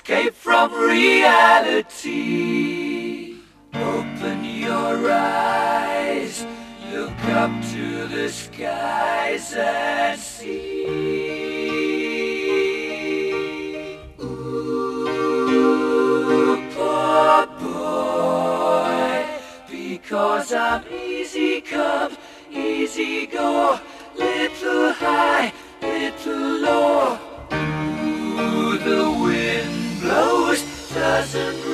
escape from reality. Open your eyes, look up to the skies and see. Ooh, poor boy, because I'm easy come, easy go, little high, little low. Ooh, the wind blows, doesn't